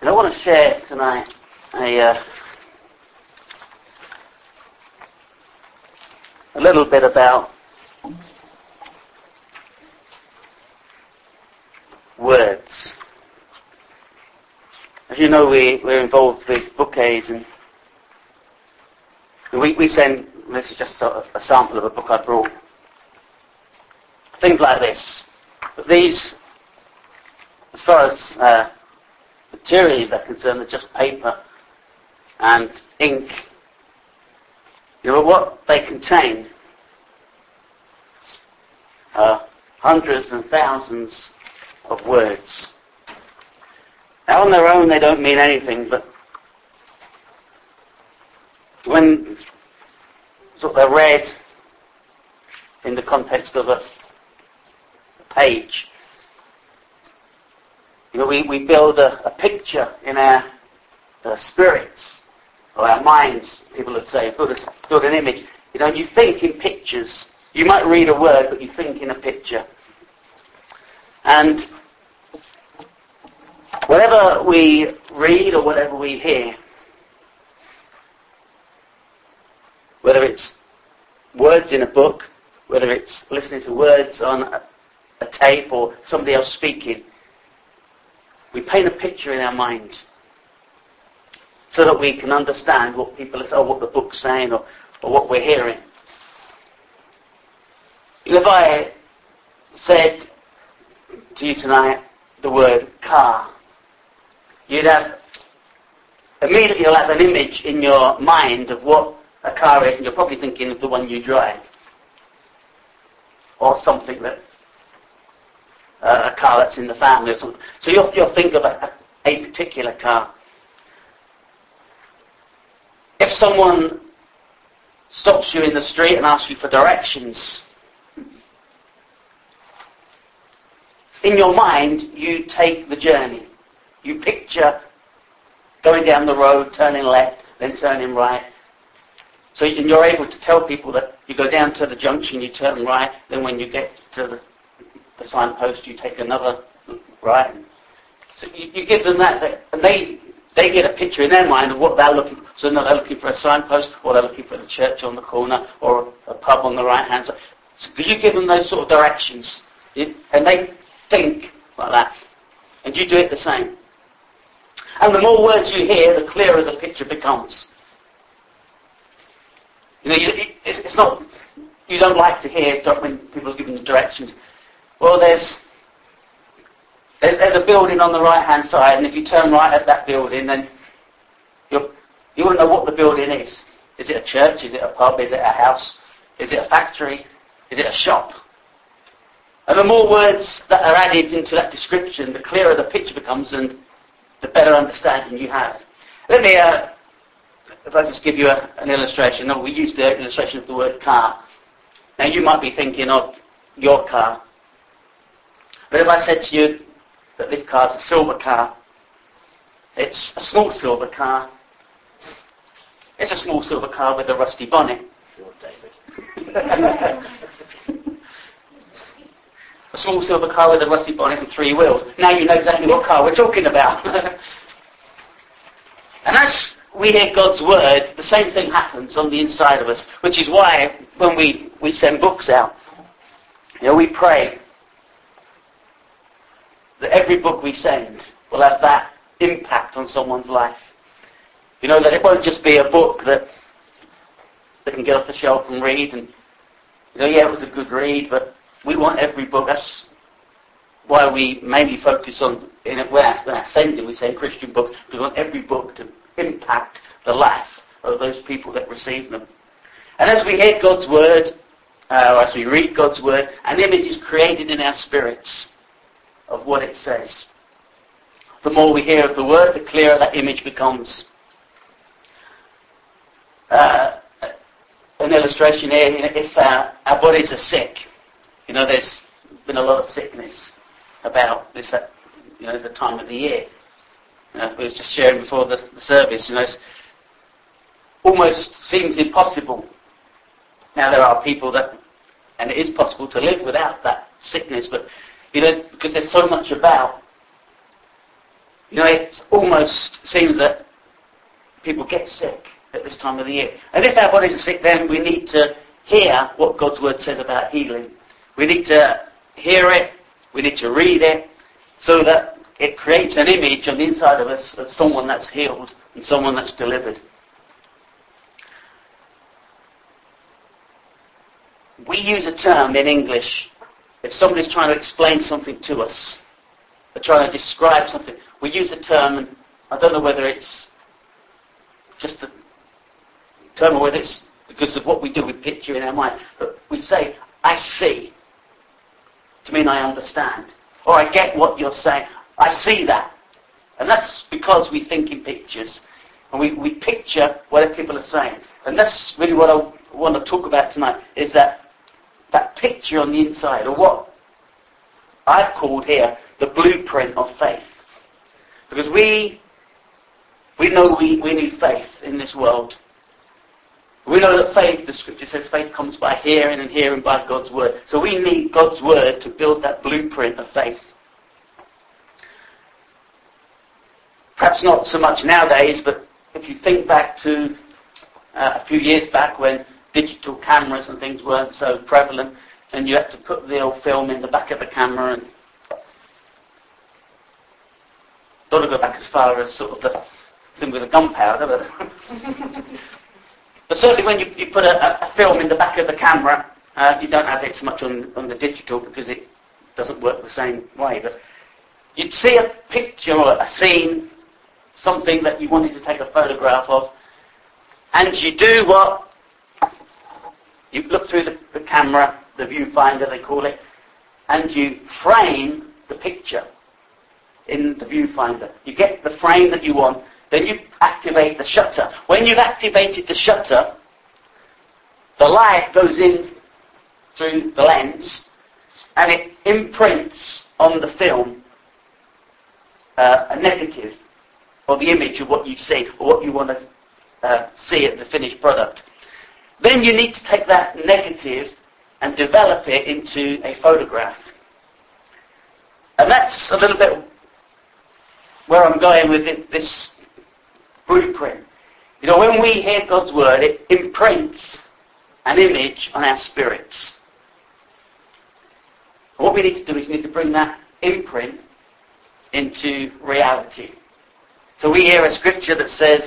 And I want to share tonight a little bit about words. As you know, we're involved with Book Aid, and we send, this is just a sample of a book I brought, things like this. But these, as far as materials are concerned, they're just paper and ink. You know, what they contain are hundreds and thousands of words. Now, on their own, they don't mean anything, but when they're read in the context of a page, you know, we build a picture in our spirits or our minds. People would say, build an image. You know, you think in pictures. You might read a word, but you think in a picture. And whatever we read or whatever we hear, whether it's words in a book, whether it's listening to words on a tape or somebody else speaking, we paint a picture in our mind so that we can understand what people are saying, or what the book's saying, or what we're hearing. If I said to you tonight the word car, you'll have an image in your mind of what a car is, and you're probably thinking of the one you drive, or something that a car that's in the family or something. So you'll think of a particular car. If someone stops you in the street and asks you for directions, in your mind you take the journey. You picture going down the road, turning left, then turning right. So you're able to tell people that you go down to the junction, you turn right, then when you get to the signpost, you take another right. So you give them that, and they get a picture in their mind of what they're looking for. So they're looking for a signpost, or they're looking for the church on the corner, or a pub on the right hand side. So you give them those sort of directions, and they think like that, and you do it the same. And the more words you hear, the clearer the picture becomes. You know, it's not, you don't like to hear when people are giving you directions. Well, there's a building on the right-hand side, and if you turn right at that building, then you wouldn't know what the building is. Is it a church? Is it a pub? Is it a house? Is it a factory? Is it a shop? And the more words that are added into that description, the clearer the picture becomes, and the better understanding you have. Let me, if I just give you an illustration. No, we use the illustration of the word car. Now, you might be thinking of your car. But if I said to you that this car is a silver car, it's a small silver car. It's a small silver car with a rusty bonnet. A small silver car with a rusty bonnet and 3 wheels. Now you know exactly what car we're talking about. And as we hear God's word, the same thing happens on the inside of us, which is why when we send books out, you know, we pray that every book we send will have that impact on someone's life. You know, that it won't just be a book that they can get off the shelf and read, and, you know, yeah, it was a good read, but we want every book. That's why we mainly focus on, when our sending, we say Christian books, because we want every book to impact the life of those people that receive them. And as we hear God's word, or as we read God's word, an image is created in our spirits of what it says. The more we hear of the word, the clearer that image becomes. An illustration here, you know, if our bodies are sick, you know, there's been a lot of sickness about this, you know, the time of the year. We was just sharing before the service, you know, it almost seems impossible. Now there are people that, and it is possible to live without that sickness, but, you know, because there's so much about, You know, it almost seems that people get sick at this time of the year. And if our bodies are sick, then we need to hear what God's Word says about healing. We need to hear it, we need to read it, so that it creates an image on the inside of us of someone that's healed and someone that's delivered. We use a term in English, if somebody's trying to explain something to us, or trying to describe something, we use a term, and I don't know whether it's just a term or whether it's because of what we do with picture in our mind, but we say, I see, to mean I understand, or I get what you're saying, I see that. And that's because we think in pictures, and we picture what people are saying. And that's really what I want to talk about tonight, is that picture on the inside, or what I've called here the blueprint of faith. Because we know we need faith in this world. We know that faith, the scripture says faith comes by hearing, and hearing by God's Word. So we need God's Word to build that blueprint of faith. Perhaps not so much nowadays, but if you think back to a few years back when digital cameras and things weren't so prevalent, and you had to put the old film in the back of the camera, and don't want to go back as far as sort of the thing with the gunpowder, but certainly when you put a film in the back of the camera, you don't have it so much on the digital because it doesn't work the same way. But you'd see a picture or a scene, something that you wanted to take a photograph of, and you do what? You look through the camera, the viewfinder they call it, and you frame the picture in the viewfinder. You get the frame that you want, then you activate the shutter. When you've activated the shutter, the light goes in through the lens, and it imprints on the film a negative, or the image of what you see, or what you want to see at the finished product. Then you need to take that negative and develop it into a photograph. And that's a little bit where I'm going with this blueprint. You know, when we hear God's Word, it imprints an image on our spirits. And what we need to do is we need to bring that imprint into reality. So we hear a scripture that says,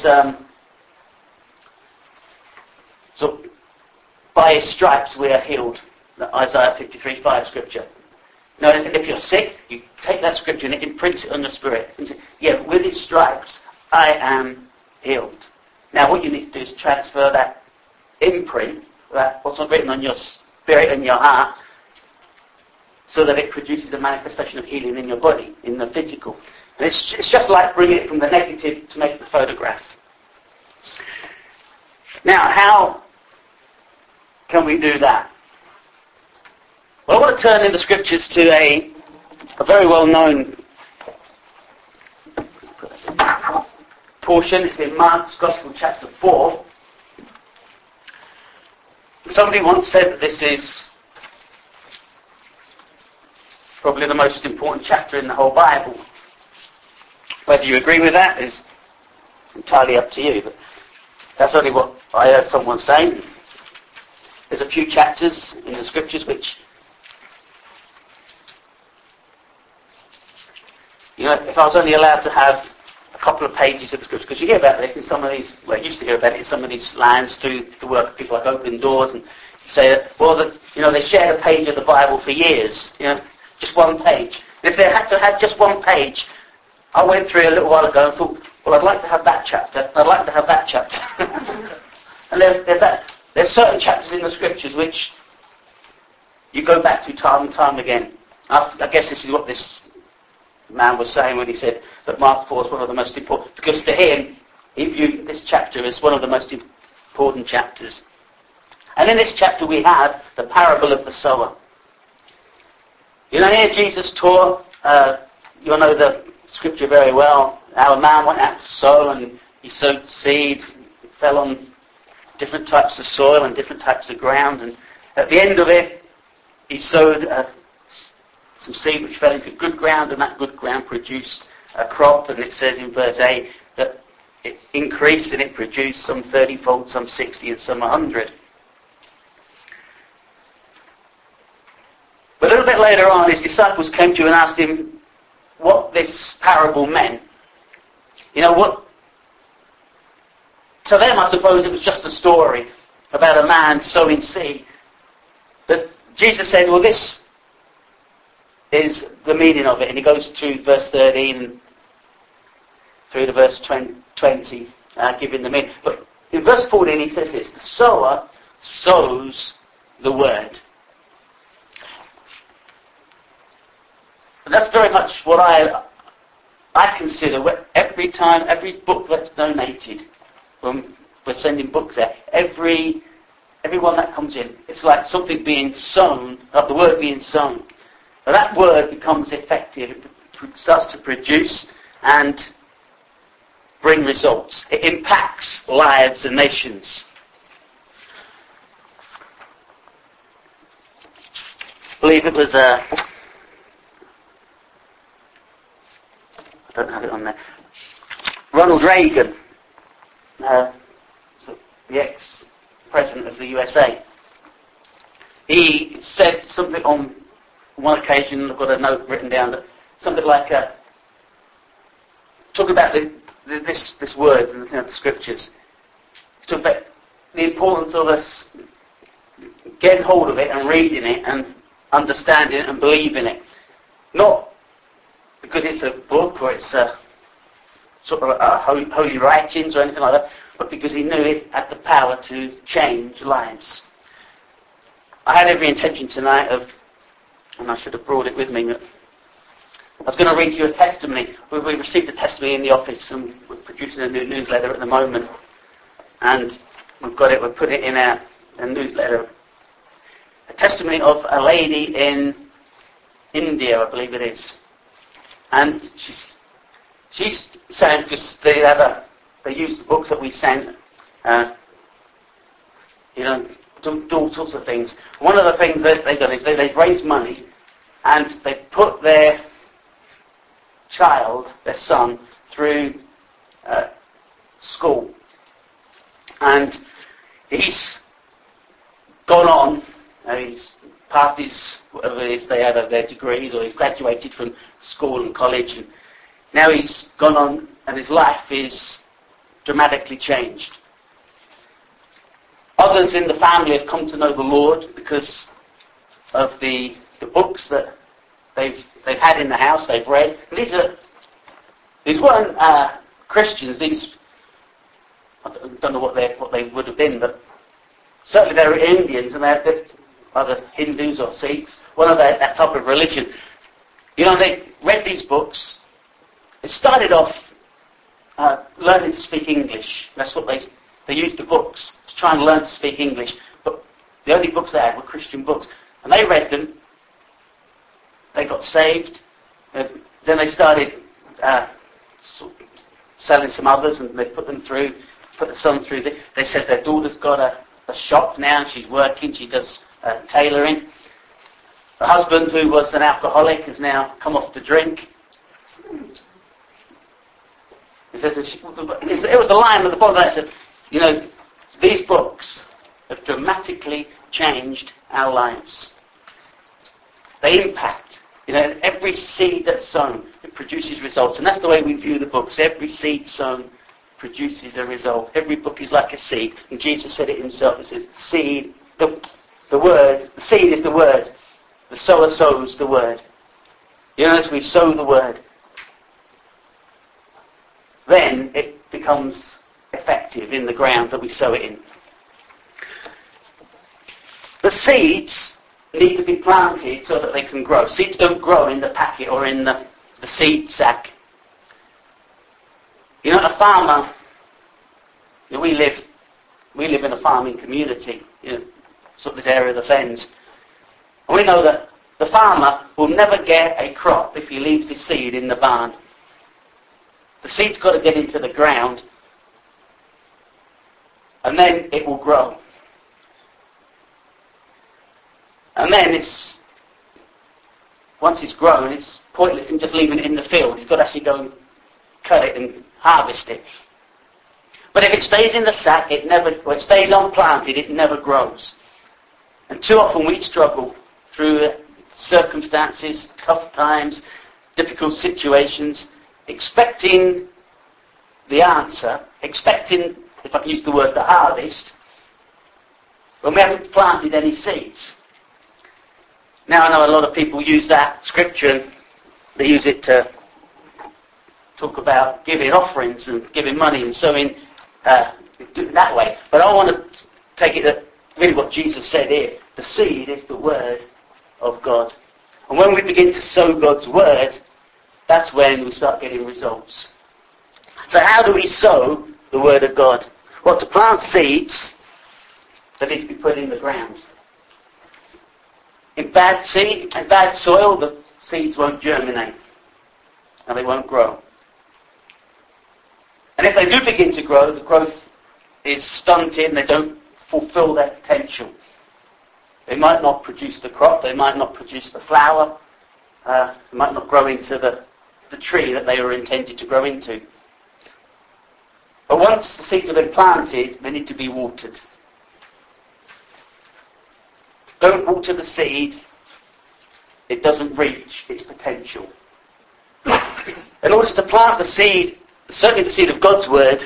so by His stripes we are healed. Isaiah 53:5 scripture. Now, if you're sick, you take that scripture and it imprints it on your spirit. And say, yeah, with His stripes I am healed. Now, what you need to do is transfer that imprint, that what's written on your spirit and your heart, so that it produces a manifestation of healing in your body, in the physical. And it's just like bringing it from the negative to make the photograph. Now, how can we do that? Well, I want to turn in the scriptures to a very well-known portion. It's in Mark's Gospel, chapter 4. Somebody once said that this is probably the most important chapter in the whole Bible. Whether you agree with that is entirely up to you, but that's only what I heard someone say. There's a few chapters in the scriptures which, you know, if I was only allowed to have a couple of pages of the scripture, because you hear about this in some of these, well, you used to hear about it in some of these lands through the work of people like Open Doors, and say that, well, you know, they shared a page of the Bible for years, you know, just one page. And if they had to have just one page, I went through a little while ago and thought, well, I'd like to have that chapter, I'd like to have that chapter. And there's certain chapters in the scriptures which you go back to time and time again. I guess this is what this man was saying when he said that Mark 4 is one of the most important, because to him, he viewed this chapter as one of the most important chapters. And in this chapter we have the parable of the sower. You know, here Jesus taught, you'll know the scripture very well, how a man went out to sow, and he sowed seed, it fell on different types of soil and different types of ground, and at the end of it, he sowed some seed which fell into good ground, and that good ground produced a crop, and it says in verse 8 that it increased and it produced some 30-fold, some 60 and some 100. But a little bit later on, his disciples came to him and asked him what this parable meant. You know what? To them, I suppose, it was just a story about a man sowing seed. But Jesus said, well, this is the meaning of it. And he goes to verse 13 through to verse 20, giving the meaning. But in verse 14, he says this: the sower sows the word. And that's very much what I consider every time, every book that's donated, when we're sending books there, every one that comes in, it's like something being sown, like the word being sown. Now that word becomes effective, it starts to produce and bring results. It impacts lives and nations. I believe it was I don't have it on there. Ronald Reagan, the ex-president of the USA. He said something on one occasion, I've got a note written down, that something like, talk about this word in the scriptures. Talk about the importance of us getting hold of it and reading it and understanding it and believing it. Not because it's a book or it's a sort of holy writings or anything like that, but because he knew it had the power to change lives. I had every intention tonight of, and I should have brought it with me, I was going to read you a testimony. We received a testimony in the office, and we're producing a new newsletter at the moment. And we've got it, we're putting it in our newsletter. A testimony of a lady in India, I believe it is. And she's saying, because they use the books that we sent, do all sorts of things. One of the things that they've done is they've raised money and they put their child, their son, through school. And he's gone on, he's passed his, whatever it is they have of their degrees, or he's graduated from school and college, and now he's gone on and his life is dramatically changed. Others in the family have come to know the Lord because of the books that they've had in the house, they've read. And these weren't Christians. These, I don't know what they would have been, but certainly they were Indians, and they're either Hindus or Sikhs, one of that type of religion. You know, they read these books. It started off learning to speak English. That's what they used the books to try and learn to speak English. But the only books they had were Christian books. And they read them. They got saved. Then they started selling some others, and they put the son through. They said their daughter's got a shop now, and she's working. She does tailoring. The husband, who was an alcoholic, has now come off to drink. It says, it was the line at the bottom that said, you know, these books have dramatically changed our lives. They impact. You know, every seed that's sown, it produces results. And that's the way we view the books. Every seed sown produces a result. Every book is like a seed. And Jesus said it himself. He says, seed, the word, the seed is the word. The sower sows the word. You know, as we sow the word, then it becomes effective in the ground that we sow it in. The seeds need to be planted so that they can grow. Seeds don't grow in the packet or in the seed sack. You know, a farmer, you know, we live in a farming community, you know, sort of this area of the Fens. And we know that the farmer will never get a crop if he leaves his seed in the barn. The seed's got to get into the ground, and then it will grow. And then once it's grown, it's pointless in just leaving it in the field. It's got to actually go and cut it and harvest it. But if it stays in the sack, it stays unplanted, it never grows. And too often we struggle through circumstances, tough times, difficult situations, expecting the answer, expecting, if I can use the word, the harvest, when we haven't planted any seeds. Now I know a lot of people use that scripture and they use it to talk about giving offerings and giving money and sowing do it that way. But I want to take it that really what Jesus said here, the seed is the word of God. And when we begin to sow God's word, that's when we start getting results. So how do we sow the word of God? Well, to plant seeds, they need to be put in the ground. In bad soil, the seeds won't germinate and they won't grow. And if they do begin to grow, the growth is stunted and they don't fulfill their potential. They might not produce the crop, they might not produce the flower, they might not grow into the tree that they were intended to grow into. But once the seeds have been planted, they need to be watered. Don't water the seed, it doesn't reach its potential. In order to plant the seed, certainly the seed of God's word,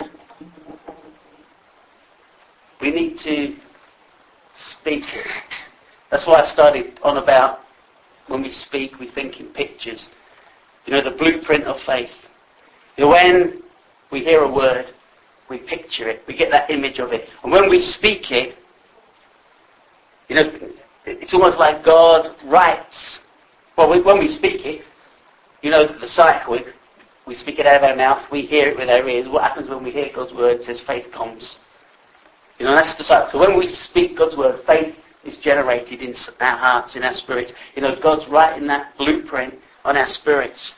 we need to speak it. That's why I started on about when we speak, we think in pictures. You know, the blueprint of faith. You know, when we hear a word, we picture it, we get that image of it. And when we speak it, you know, it's almost like God writes. Well, when we speak it, you know, the cycle, we speak it out of our mouth, we hear it with our ears. What happens when we hear God's word? It says faith comes. You know, that's the cycle. So when we speak God's word, faith is generated in our hearts, in our spirits. You know, God's writing that blueprint on our spirits.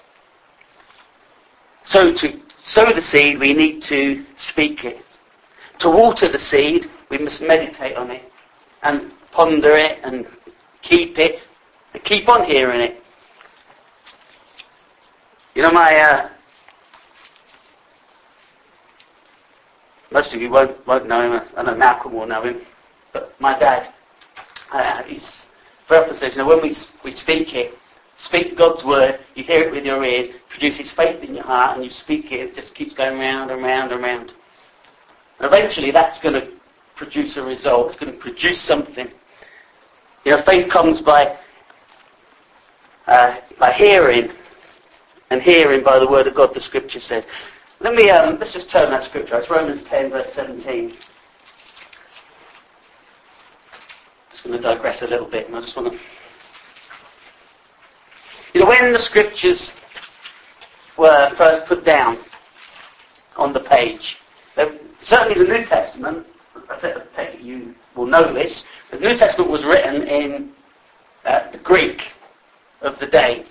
So to sow the seed, we need to speak it. To water the seed, we must meditate on it and ponder it and keep it and keep on hearing it. You know, most of you won't know him. I know Malcolm will know him. But my dad, he's very often says, you know, when we speak it, speak God's word, you hear it with your ears, produces faith in your heart, and you speak it, it just keeps going round and round and round. And eventually that's going to produce a result. It's going to produce something. You know, faith comes by hearing, and hearing by the word of God, the scripture says. Let's just turn that scripture. It's Romans 10, verse 17. Just going to digress a little bit, and I just want to... You know, when the scriptures were first put down on the page, certainly the New Testament, I take it you will know this, the New Testament was written in the Greek of the day.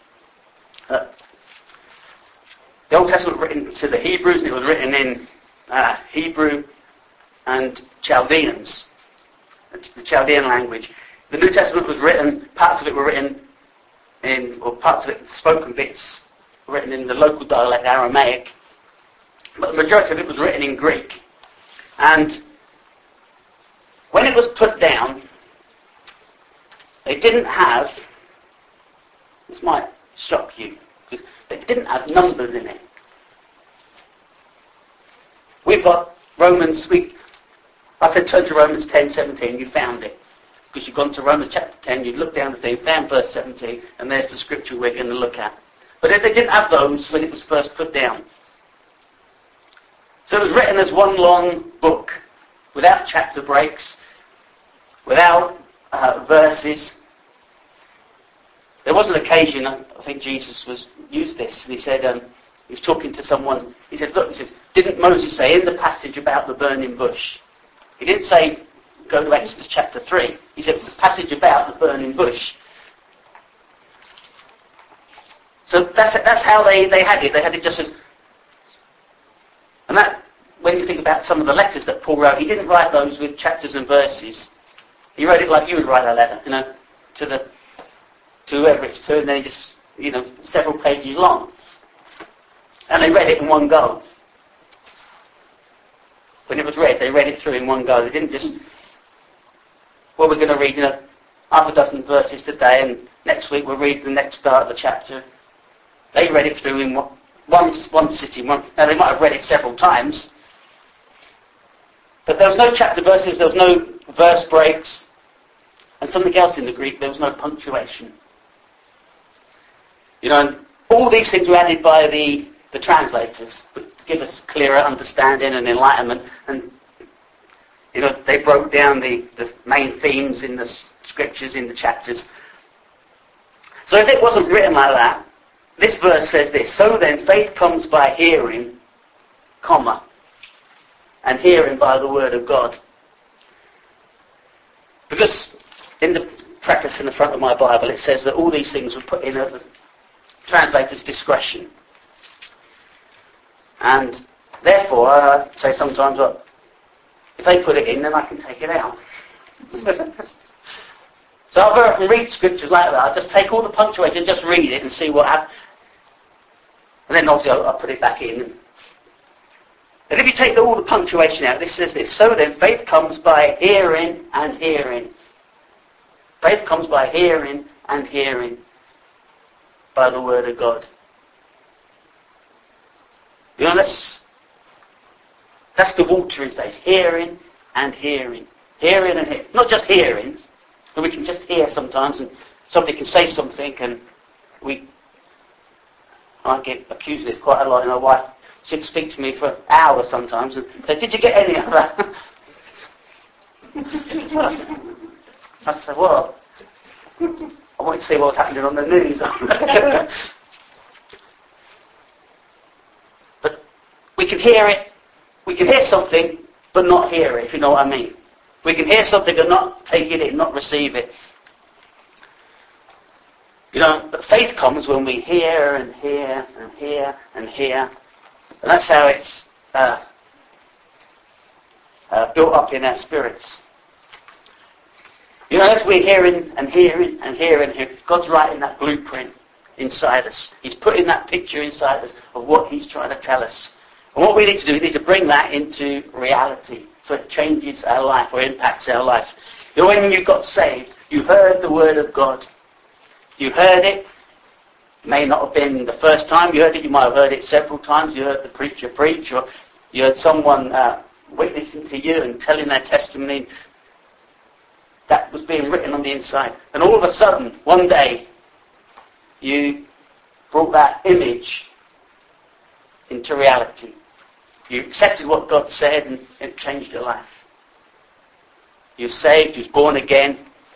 The Old Testament was written to the Hebrews, and it was written in Hebrew and Chaldeans, the Chaldean language. The New Testament was written, parts of it were written or parts of it, spoken bits, were written in the local dialect Aramaic, but the majority of it was written in Greek. And when it was put down, they didn't have, this might shock you, because they didn't have numbers in it. We've got Romans, I said turn to Romans 10:17, you found it. Because you've gone to Romans chapter 10, you've looked down the thing, found verse 17, and there's the scripture we're going to look at. But they didn't have those when it was first put down. So it was written as one long book, without chapter breaks, without verses. There was an occasion, I think Jesus used this, and he said, he was talking to someone, he said, look, didn't Moses say in the passage about the burning bush? He didn't say, go to Exodus chapter 3. He said, it's a passage about the burning bush. So that's how they had it. They had it just as... And that, when you think about some of the letters that Paul wrote, he didn't write those with chapters and verses. He wrote it like you would write a letter, you know, to whoever it's to, and then just, you know, several pages long. And they read it in one go. When it was read, they read it through in one go. They didn't just, well, we're going to read half a dozen verses today, and next week we'll read the next part of the chapter. They read it through in one sitting. Now, they might have read it several times, but there was no chapter verses, there was no verse breaks, and something else in the Greek, there was no punctuation. And all these things were added by the translators to give us clearer understanding and enlightenment, and they broke down the main themes in the scriptures, in the chapters. So if it wasn't written like that, this verse says this: so then faith comes by hearing, comma, and hearing by the word of God. Because in the preface in the front of my Bible it says that all these things were put in at the translator's discretion. And therefore, I say sometimes, look, if they put it in, then I can take it out. So I very often read scriptures like that. I just take all the punctuation, just read it and see what happens. And then obviously I'll put it back in. And if you take all the punctuation out, this says this: so then faith comes by hearing and hearing. Faith comes by hearing and hearing by the word of God. That's the watering stage. Hearing and hearing. Hearing and hearing. Not just hearing, but we can just hear sometimes, and somebody can say something, and I get accused of this quite a lot. My wife, she'd speak to me for hours sometimes and say, "Did you get any of that?" I said, "Well, I want to see what's happening on the news." But we can hear it. We can hear something, but not hear it, if you know what I mean. We can hear something and not take it in, not receive it. But faith comes when we hear and hear and hear and hear. And that's how it's built up in our spirits. As we're hearing and hearing and hearing, God's writing that blueprint inside us. He's putting that picture inside us of what He's trying to tell us. And what we need to do, we need to bring that into reality so it changes our life or impacts our life. When you got saved, you heard the Word of God. You heard it. May not have been the first time you heard it. You might have heard it several times. You heard the preacher preach, or you heard someone witnessing to you and telling their testimony. That was being written on the inside. And all of a sudden, one day, you brought that image into reality. You accepted what God said, and it changed your life. You're saved, you're born again.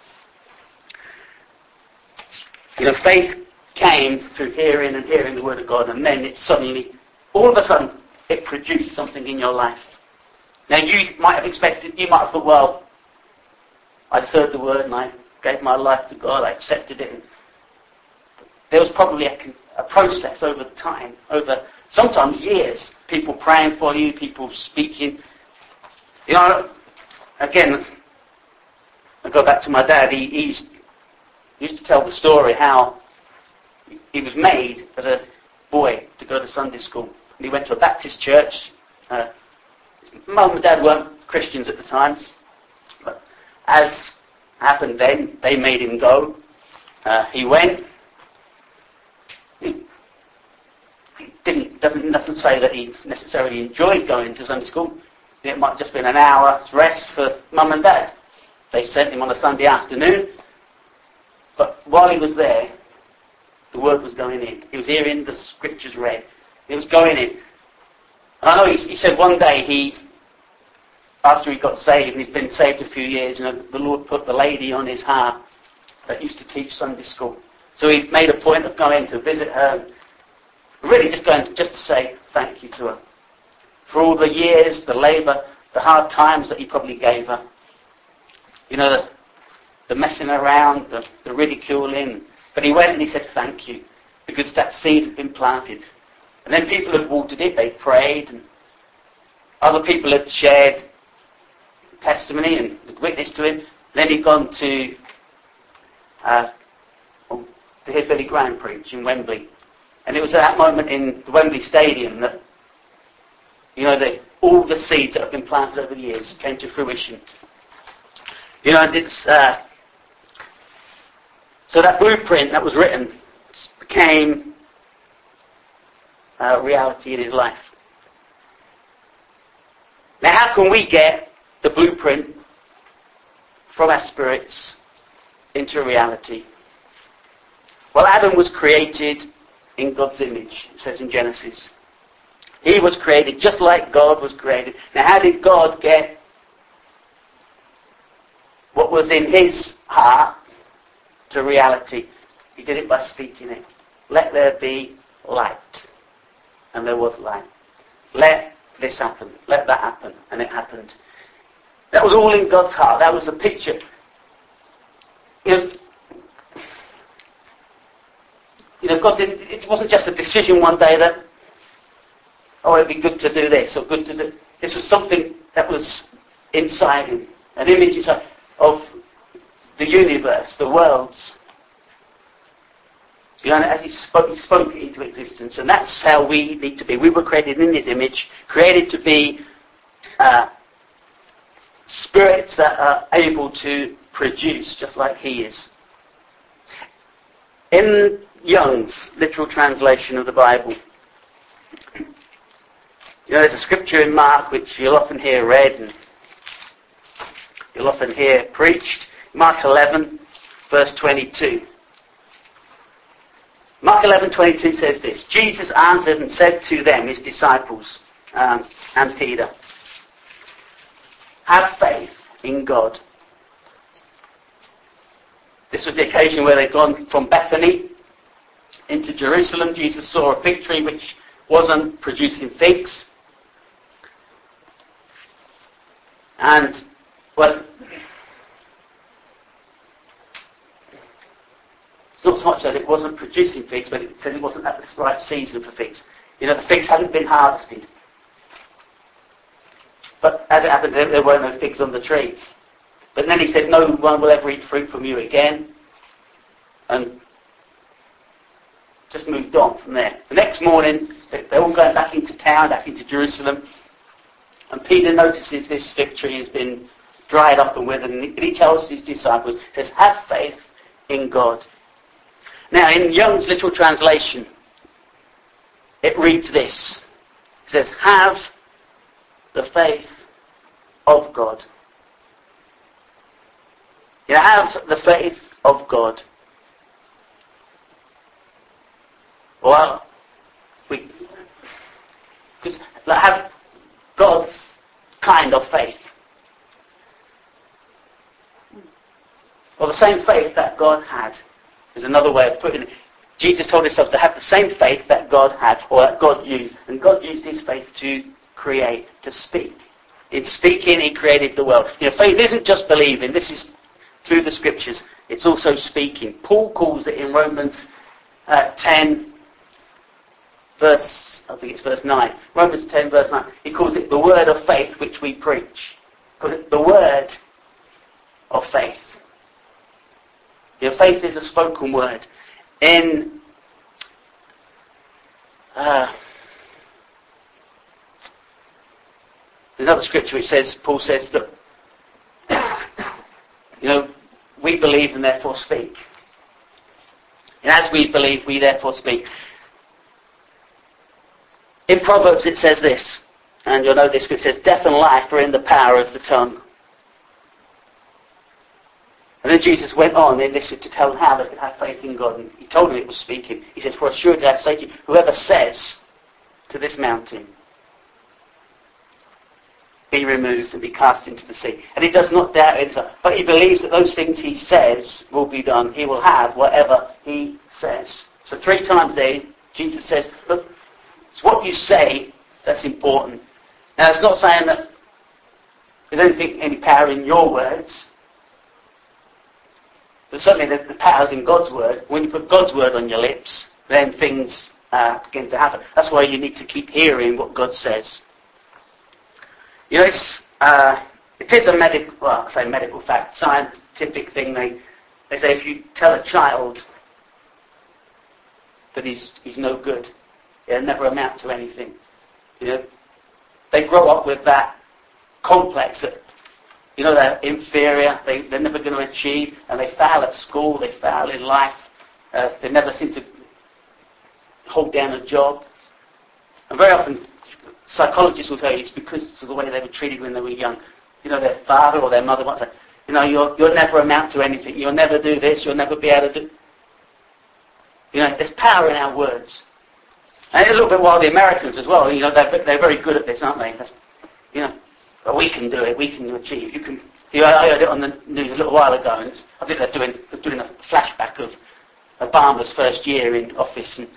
Faith came through hearing and hearing the Word of God, and then it suddenly, all of a sudden, it produced something in your life. Now you might have thought, well, I just heard the Word and I gave my life to God, I accepted it. And there was probably a process over time, over sometimes years, people praying for you, people speaking. Again, I go back to my dad. He used to tell the story how he was made as a boy to go to Sunday school. And he went to a Baptist church. Mum and Dad weren't Christians at the time, but as happened then, they made him go. He went. Doesn't say that he necessarily enjoyed going to Sunday school. It might have just been an hour's rest for Mum and Dad. They sent him on a Sunday afternoon. But while he was there, the Word was going in. He was hearing the scriptures read. It was going in. And I know he said one day after he got saved, and he'd been saved a few years, the Lord put the lady on his heart that used to teach Sunday school. So he made a point of going to visit her, really just to say thank you to her. For all the years, the labour, the hard times that he probably gave her. The messing around, the ridiculing. But he went and he said thank you, because that seed had been planted. And then people had watered it, they prayed, and other people had shared testimony and witness to him. Then he'd gone to hear Billy Graham preach in Wembley. And it was at that moment in the Wembley Stadium that, all the seeds that have been planted over the years came to fruition. And it's so that blueprint that was written became reality in his life. Now, how can we get the blueprint from our spirits into reality? Well, Adam was created in God's image, it says in Genesis. He was created just like God was created. Now, how did God get what was in his heart to reality? He did it by speaking it. Let there be light. And there was light. Let this happen. Let that happen. And it happened. That was all in God's heart. That was a picture. God didn't, it wasn't just a decision one day that, it'd be good to do this or good to do. This was something that was inside him. An image inside of the universe, the worlds. As he spoke it into existence. And that's how we need to be. We were created in his image, created to be spirits that are able to produce, just like he is. In Young's literal translation of the Bible, there's a scripture in Mark which you'll often hear read and you'll often hear preached. Mark 11, verse 22. Mark 11:22 says this: Jesus answered and said to them, his disciples, and Peter, have faith in God. This was the occasion where they'd gone from Bethany into Jerusalem. Jesus saw a fig tree which wasn't producing figs. And, it's not so much that it wasn't producing figs, but it said it wasn't at the right season for figs. The figs hadn't been harvested. But as it happened, there were no figs on the tree. But then he said, no one will ever eat fruit from you again. And just moved on from there. The next morning, they're all going back into town, back into Jerusalem. And Peter notices this fig tree has been dried up and withered. And he tells his disciples, he says, have faith in God. Now, in Young's literal translation, it reads this. It says, have the faith of God. Have the faith of God. Well, because have God's kind of faith. Well, the same faith that God had is another way of putting it. Jesus told himself to have the same faith that God had, or that God used. And God used his faith to create, to speak. In speaking, he created the world. Faith isn't just believing. This is through the scriptures. It's also speaking. Paul calls it in Romans 10, verse 9. Romans 10, verse 9. He calls it the word of faith which we preach. He calls it the word of faith. Faith is a spoken word. In another scripture which says, Paul says that, we believe and therefore speak. And as we believe, we therefore speak. In Proverbs it says this, and you'll know this scripture says, death and life are in the power of the tongue. And then Jesus went on in this to tell them how they could have faith in God. And he told them it was speaking. He says, for assuredly I say to you, whoever says to this mountain, be removed and be cast into the sea. And he does not doubt it, but he believes that those things he says will be done. He will have whatever he says. So 3 times there, Jesus says, look, it's what you say that's important. Now, it's not saying that there's any power in your words. But certainly the power's in God's word. When you put God's word on your lips, then things begin to happen. That's why you need to keep hearing what God says. It is a medical fact, scientific thing. They say if you tell a child that he's no good. He'll never amount to anything. They grow up with that complex that, they're inferior, they're never going to achieve, and they fail at school, they fail in life, they never seem to hold down a job. And very often, psychologists will tell you it's because of the way they were treated when they were young. Their father or their mother might say, you'll never amount to anything, you'll never do this, you'll never be able to do... there's power in our words. And a little bit while the Americans as well, they're very good at this, aren't they? But we can do it, we can achieve. I heard it on the news a little while ago, and I think they're doing a flashback of Obama's first year in office, and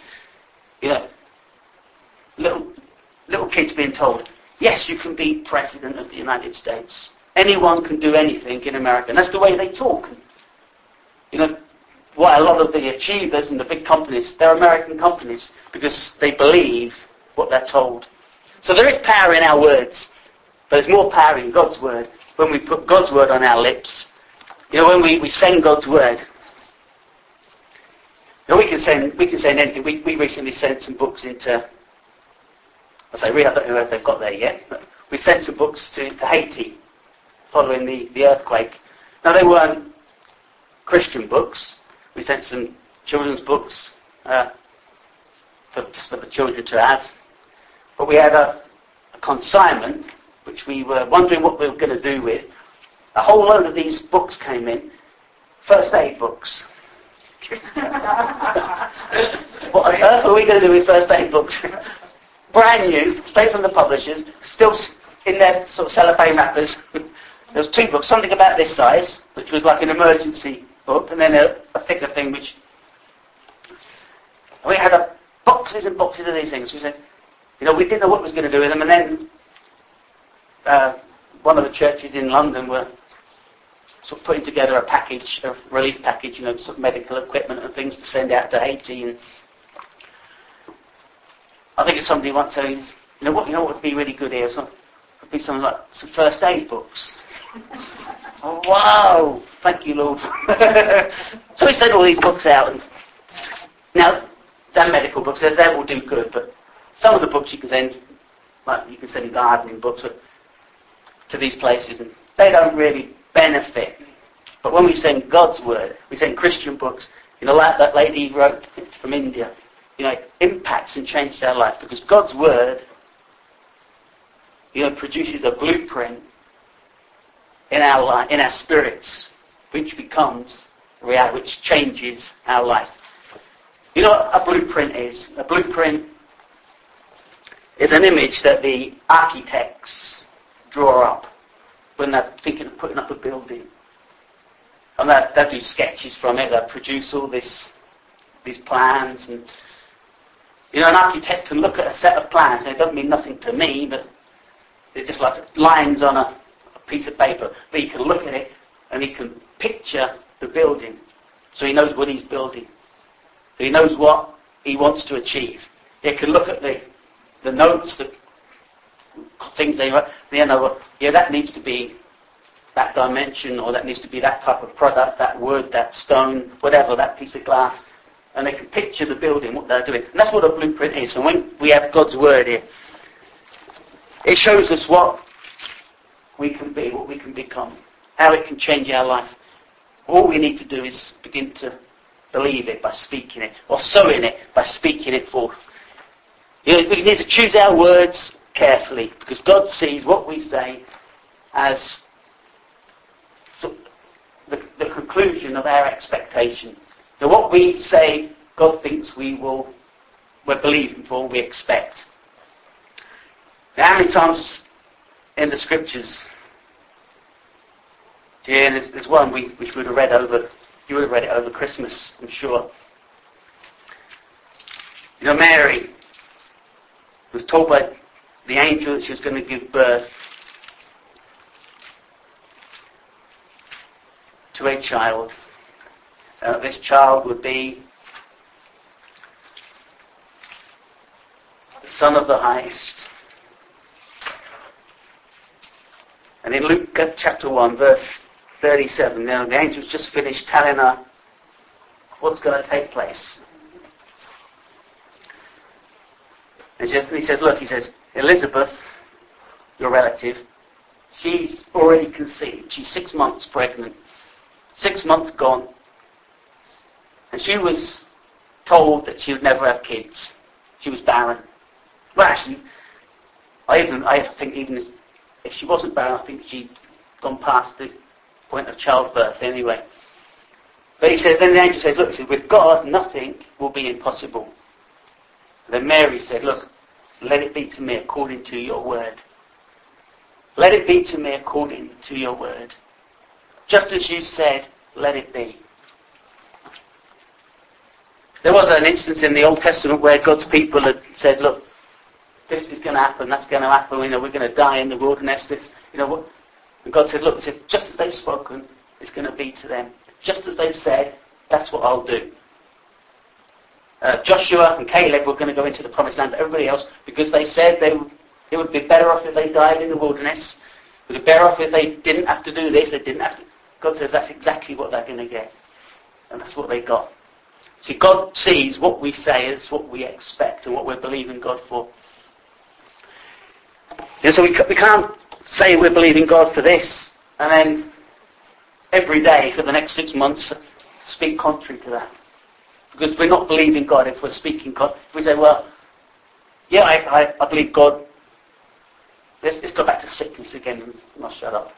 little kids being told, yes, you can be president of the United States. Anyone can do anything in America, and that's the way they talk. What a lot of the achievers and the big companies, they're American companies because they believe what they're told. So there is power in our words, but there's more power in God's word. When we put God's word on our lips, when we send God's word, we can send anything. We recently sent some books into, I don't know if they've got there yet, but we sent some books to Haiti following the earthquake. Now they weren't Christian books. We sent some children's books just for the children to have. But we had a consignment, which we were wondering what we were going to do with. A whole load of these books came in. First aid books. What on earth are we going to do with first aid books? Brand new, straight from the publishers, still in their sort of cellophane wrappers. There was 2 books, something about this size, which was like an emergency book, and then a thicker thing, which... We had boxes and boxes of these things. We said, we didn't know what we was going to do with them, and then one of the churches in London were sort of putting together a relief package, sort of medical equipment and things to send out to Haiti, and I think it's somebody once said, what would be really good here? Would be something like some first aid books. Oh, wow! Thank you, Lord. So we sent all these books out, and now they're medical books. They will do good, but some of the books you can send gardening books to these places, and they don't really benefit. But when we send God's word, we send Christian books. Like that lady wrote from India. It impacts and changes our life because God's word, produces a blueprint in our life, in our spirits, which becomes reality, which changes our life. You know what a blueprint is? A blueprint is an image that the architects draw up when they're thinking of putting up a building. And they do sketches from it, they produce all these plans, and an architect can look at a set of plans, and it doesn't mean nothing to me, but they're just like lines on a piece of paper. But he can look at it, and he can picture the building, so he knows what he's building. So he knows what he wants to achieve. He can look at the notes, the things they write, that needs to be that dimension, or that needs to be that type of product, that wood, that stone, whatever, that piece of glass. And they can picture the building, what they're doing. And that's what a blueprint is. And when we have God's word here, it shows us what we can be, what we can become, how it can change our life. All we need to do is begin to believe it by speaking it, or sowing it by speaking it forth. We need to choose our words carefully, because God sees what we say as the conclusion of our expectation. Now what we say, God thinks we're believing for, we expect. Now how many times in the scriptures, there's one which we would have read over, you would have read it over Christmas, I'm sure. Mary was told by the angel that she was going to give birth to a child. This child would be the Son of the Highest. And in Luke chapter 1, verse 37, the angel's just finished telling her what's going to take place. And he says, Elizabeth, your relative, she's already conceived. She's 6 months pregnant. 6 months gone. And she was told that she would never have kids. She was barren. Well, actually, I think even if she wasn't barren, I think she'd gone past the point of childbirth anyway. But then the angel says, look, with God, nothing will be impossible. And then Mary said, look, let it be to me according to your word. Let it be to me according to your word. Just as you said, let it be. There was an instance in the Old Testament where God's people had said, look, this is going to happen, that's going to happen, we're going to die in the wilderness, and God said, look, just as they've spoken, it's going to be to them. Just as they've said, that's what I'll do. Joshua and Caleb were going to go into the promised land, but everybody else, because they said it would be better off if they died in the wilderness, it would be better off if they didn't have to do this, God says that's exactly what they're going to get. And that's what they got. See, God sees what we say as what we expect and what we're believing God for. And so we can't say we're believing God for this and then every day for the next 6 months speak contrary to that. Because we're not believing God if we're speaking God. If we say, well, yeah, I believe God. Let's go back to sickness again and I'll shut up.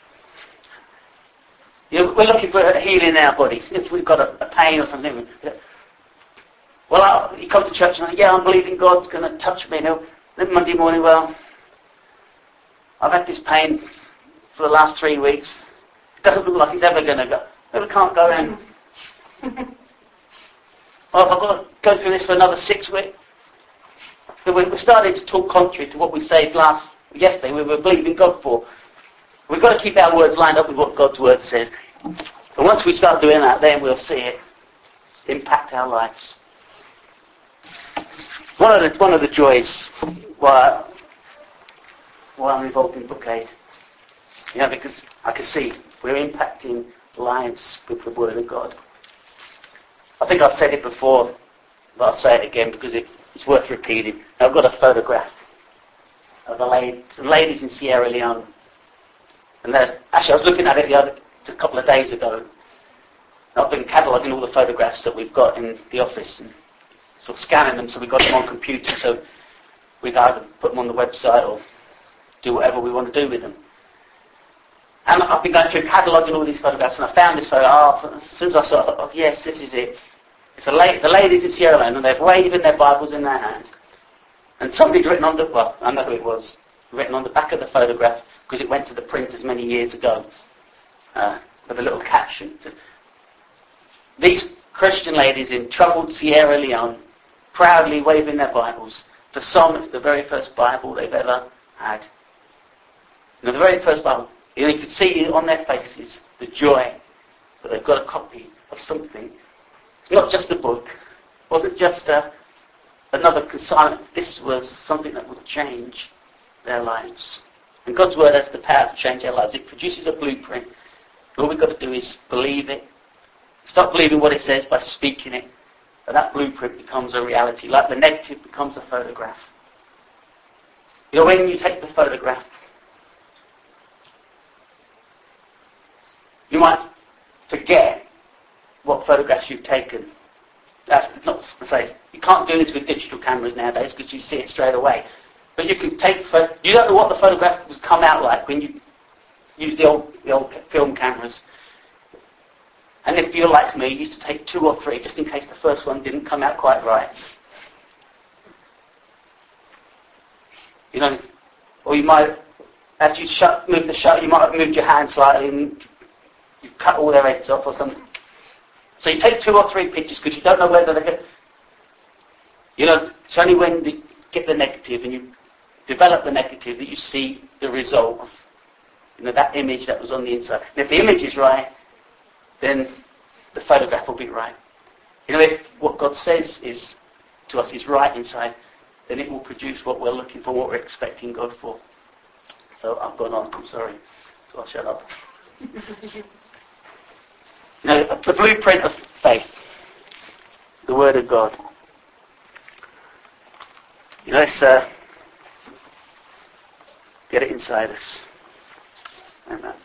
We're looking for a healing in our bodies. If we've got a pain or something. Well, you come to church and I'm believing God's going to touch me. Then Monday morning, well, I've had this pain for the last 3 weeks. It doesn't look like it's ever going to go. Maybe can't go in. Well, I've got to go through this for another 6 weeks. We're starting to talk contrary to what we said yesterday we were believing God for. We've got to keep our words lined up with what God's word says. And once we start doing that, then we'll see it impact our lives. One of the joys why I'm involved in Book Aid, because I can see we're impacting lives with the Word of God. I think I've said it before, but I'll say it again because it's worth repeating. I've got a photograph of the ladies in Sierra Leone. And actually I was looking at it just a couple of days ago. I've been cataloguing all the photographs that we've got in the office and sort of scanning them so we've got them on computer so we can either put them on the website or do whatever we want to do with them. And I've been going through cataloguing all these photographs and I found this photograph. As soon as I saw it, I thought, yes, this is it. It's the ladies in Sierra Leone and they're waving their Bibles in their hand. And somebody'd written on I know who it was, written on the back of the photograph, because it went to the printers many years ago, with a little caption. These Christian ladies in troubled Sierra Leone, proudly waving their Bibles. For some, it's the very first Bible they've ever had. The very first Bible. You could see on their faces the joy that they've got a copy of something. It's not just a book. It wasn't just another consignment. This was something that would change their lives. And God's Word has the power to change our lives. It produces a blueprint. All we've got to do is believe it. Stop believing what it says by speaking it. And that blueprint becomes a reality. Like the negative becomes a photograph. When you take the photograph, you might forget what photographs you've taken. That's not to say, you can't do this with digital cameras nowadays because you see it straight away. But you can take, you don't know what the photograph was come out like when you use the old film cameras. And if you're like me, you used to take 2 or 3 just in case the first one didn't come out quite right. Or you might, as you move the shutter, you might have moved your hand slightly and you cut all their heads off or something. So you take 2 or 3 pictures because you don't know whether they're going to... It's only when you get the negative and you develop the negative that you see the result of that image that was on the inside. And if the image is right, then the photograph will be right. If what God says to us is right inside, then it will produce what we're looking for, what we're expecting God for. So I've gone on, I'm sorry. So I'll shut up. The blueprint of faith, the Word of God. Let's get it inside us. Amen.